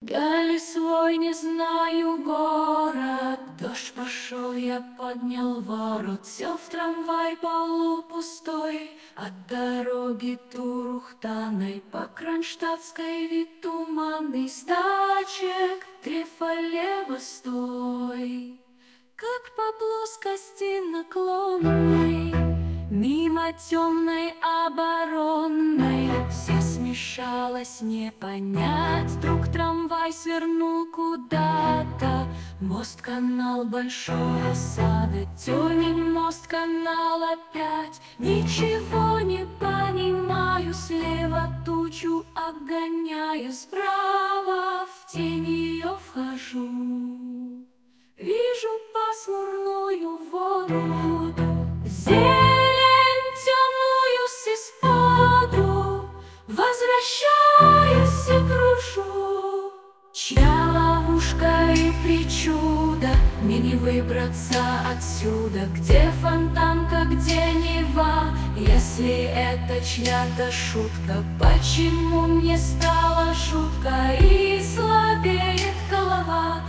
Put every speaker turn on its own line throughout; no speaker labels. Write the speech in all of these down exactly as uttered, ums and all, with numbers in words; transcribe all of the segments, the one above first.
Дали свой не знаю город. Дождь пошел, я поднял ворот, сел в трамвай полупустой, от дороги Турухтаной по Кронштадтской вид туманный, с тачек трефалево стой, как по плоскости наклонной, мимо темной оборонной. Все смешалось, не понять. Вдруг трамвай свернул куда-то. Мост, канал, большой осада. Тюмень, мост, канал опять. Ничего не понимаю. Слева тучу обгоняю, справа в тень ее вхожу. Вижу пасмурную воду, зелень темную с исподу. Возвращаюсь и кружу. Чья ловушка и причуда, мне не выбраться отсюда. Где фонтанка, где Нева? Если это чья-то шутка, почему мне стало жутко и слабеет голова?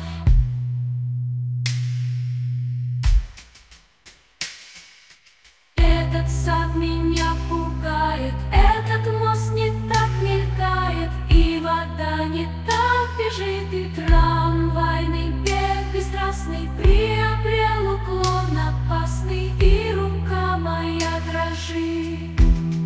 Этот сад меня пугает, этот мост не так мелькает, и вода не так бежит, и трамвайный бег бесстрастный приобрел уклон опасный, и рука моя дрожит.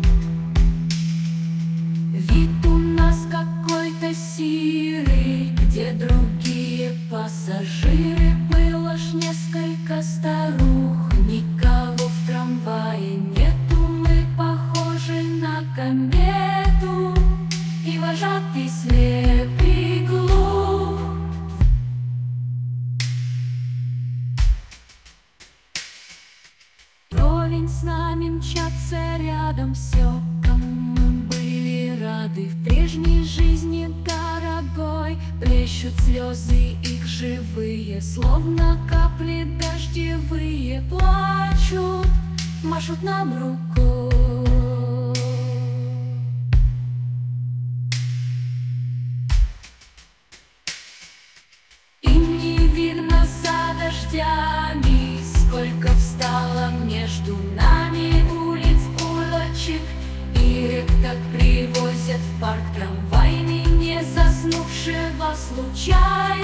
Вид у нас какой-то сирый, где другие пассажиры. Было ж несколько старух, никого в трамвае нету. Мы похожи на комету, и вожатый слеп и глух. Вровень с нами мчатся рядом все, кому мы были рады в прежней жизни дорогой. Плещут слезы их живые, словно капли дождевые. Плачут, машут нам рукой. Им не видно за дождями, сколько встало между нами улиц, улочек и рек. Так привозят в парк трамвайный не заснувшего случайно.